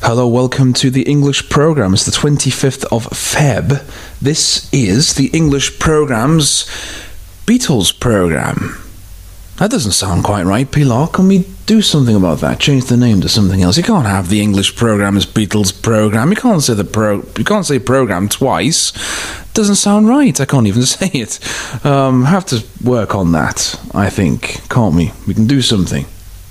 Hello, welcome to the English program. It's the 25th of Feb. This is the English program's Beatles program. That doesn't sound quite right, Pilar. Can we do something about that? Change the name to something else. You can't have the English program as Beatles program. You can't say program twice. It doesn't sound right. I can't even say it. Have to work on that, I think, can't we? We can do something.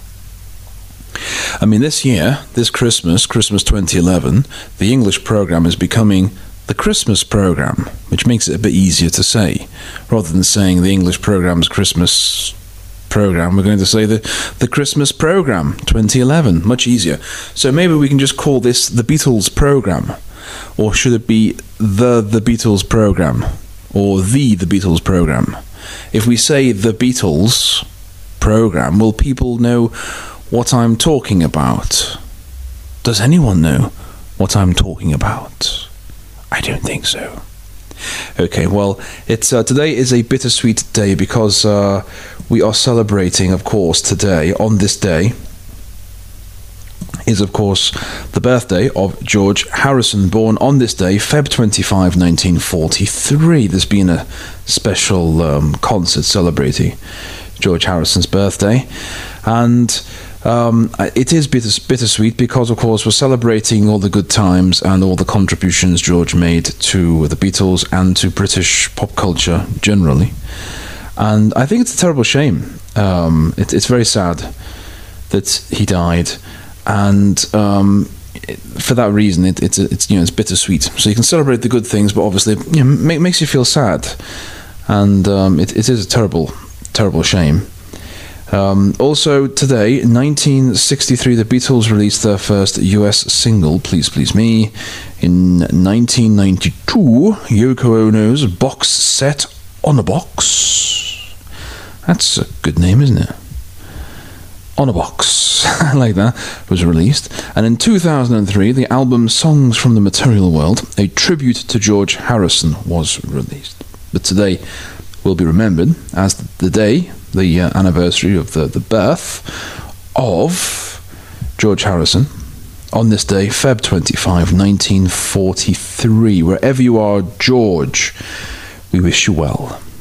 I mean, this year, this Christmas 2011, the English program is becoming the Christmas program, which makes it a bit easier to say. Rather than saying the English program's Christmas program, we're going to say the Christmas program 2011. Much easier. So maybe we can just call this the Beatles program. Or should it be the Beatles program? Or the Beatles program? If we say the Beatles program, will people know what I'm talking about? Does anyone know what I'm talking about? I don't think so. Okay, well, it's today is a bittersweet day because we are celebrating, of course, today, on this day, is, of course, the birthday of George Harrison, born on this day, Feb 25, 1943. There's been a special concert celebrating George Harrison's birthday, and it is bittersweet because, of course, we're celebrating all the good times and all the contributions George made to the Beatles and to British pop culture generally. And I think it's a terrible shame. It's very sad that he died, and for that reason, it's bittersweet. So you can celebrate the good things, but obviously, makes you feel sad, and it is a terrible shame. Also today, 1963, the Beatles released their first US single, Please Please Me. In 1992, Yoko Ono's Box Set on a Box. That's a good name, isn't it? On a Box. I like that. Was released. And in 2003, the album Songs from the Material World, a tribute to George Harrison, was released. But today will be remembered as the day, the anniversary of the birth of George Harrison. On this day, Feb 25, 1943. Wherever you are, George, we wish you well.